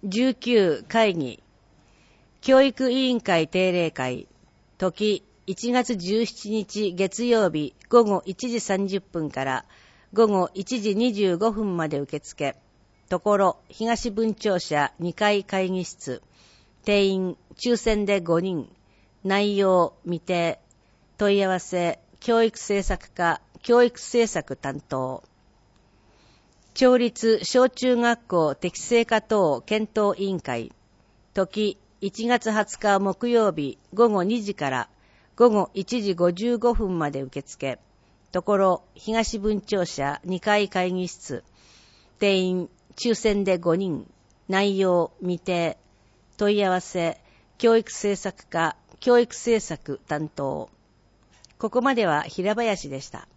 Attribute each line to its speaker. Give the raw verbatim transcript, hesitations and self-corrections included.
Speaker 1: じゅうきゅう会議教育委員会定例会時いちがつじゅうしちにち月曜日午後いちじさんじゅっぷんから午後いちじにじゅうごふんまで受付。ところ東分庁舎にかい会議室。定員抽選でごにん。内容未定。問い合わせ教育政策課教育政策担当。町立小中学校適正化等検討委員会。時いちがつはつか木曜日午後にじから午後いちじごじゅうごふんまで受付。ところ東分庁舎にかい会議室。定員抽選でごにん。内容未定。問い合わせ教育政策課教育政策担当。ここまでは平林でした。